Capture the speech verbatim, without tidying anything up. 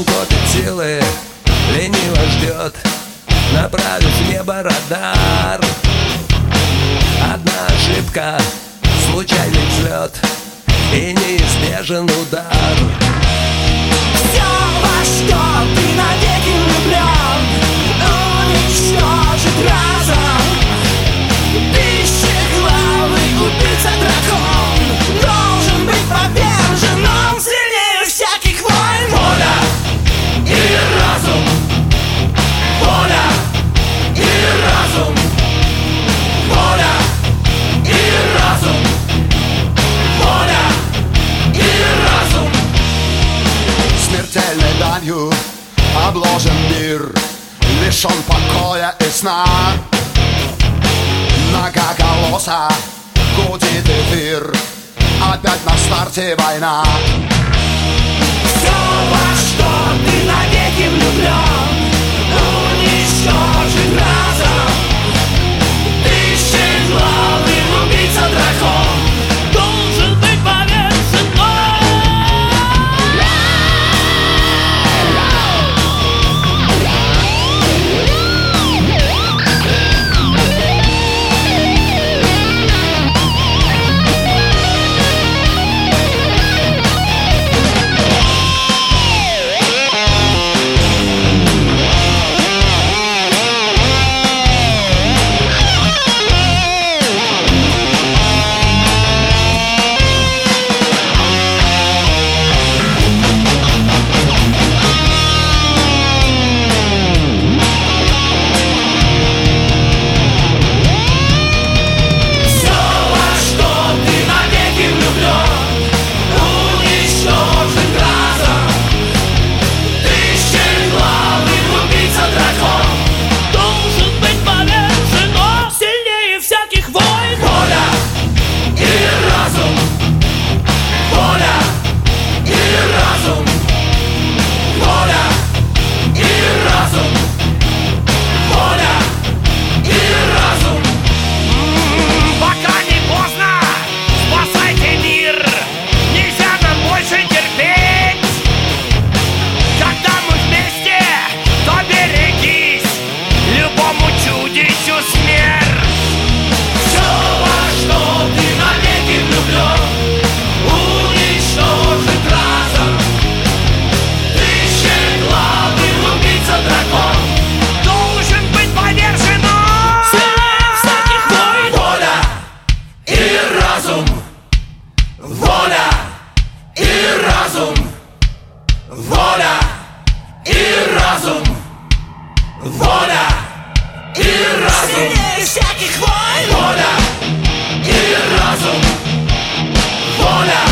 копит силы, лениво ждет, направив в небо радар. Одна ошибка, случайный взлет и неизбежен удар. Все, во что ты навеки влюблен, уничтожит разом. Тысячеглавый убийца-дракон должен быть повержен, он сильнее всяких войн. Воля и разум, воля и разум, воля и разум, воля и разум. Смертельной данью обложен мир, лишен покоя и сна. Многоголосо гудит эфир, опять на старте война. Все, во что ты навеки влюблен, уничтожит разом. Тысячеглавый убийца-дракон должен быть повержен, он. Воля и разум, воля и разум, воля и разум. Сильнее всяких войн. Воля и разум, воля